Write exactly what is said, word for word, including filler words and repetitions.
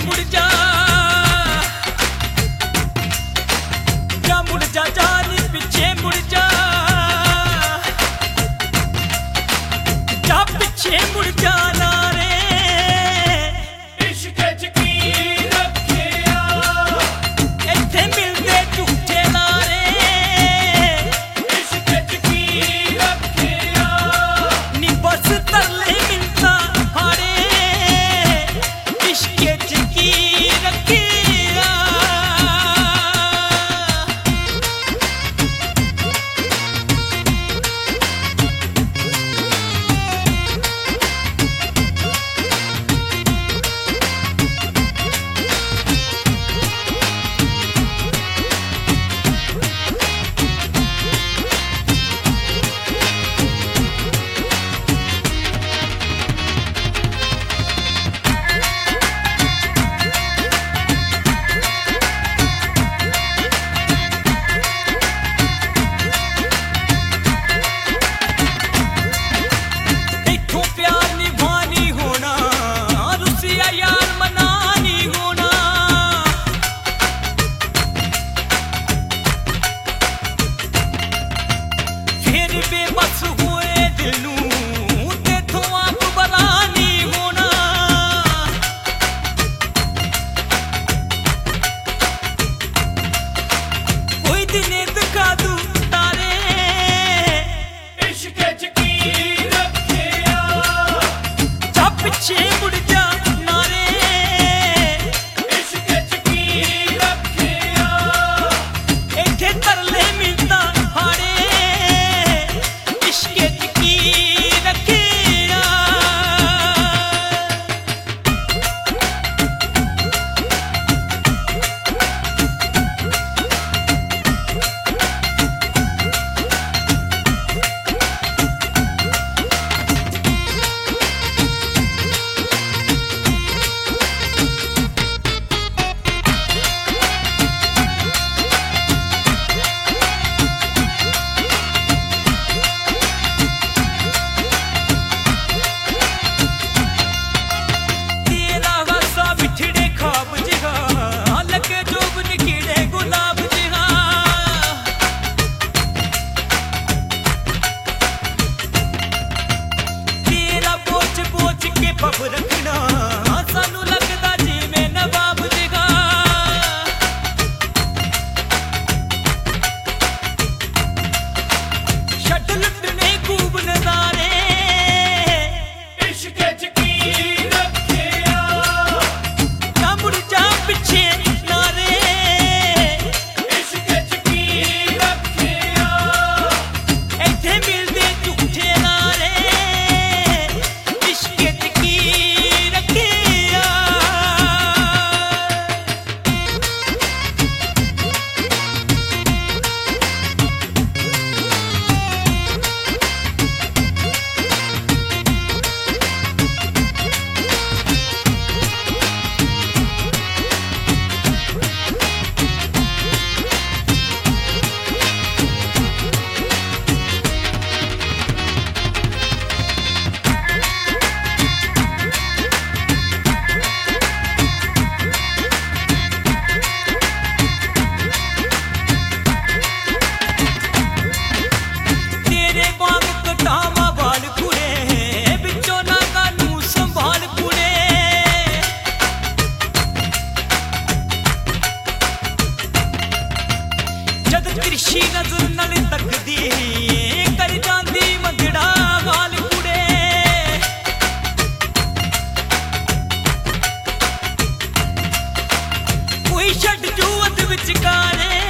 मुड़ जा जा मुड़ जा जानी पीछे मुड़ जा जा पीछे मुड़ जाना रे इश्क यकीन रखिया इत्थे मिलदे झूठे नारे इश्क यकीन रखिया नी बस तरले मिलता हारे इश्क यकीन रखिया बेबस हुए दिल नूं तेथों आप बला नहीं होना कोई दिन दिखा दूं तारे इश्क यकीन रखिया जा पीछे मुड़ जा नारे इश्क यकीन रखिया इत्थे तरले मिलदा हारे इश्क यकीन रखिया पब रखना सानू लगदा जिवें नवाब देगा छड्ड लुटने खूब नजारे इश्क यकीन रखिया जा मुड़ जा पीछे नारे इश्क यकीन रखिया इत्थे मिलदे झूठे नारे इश्क तिरछी नजर नाल तकदी कर जांदी मंगड़ा गाल कुड़े कोई छड्ड जूअत विचकारे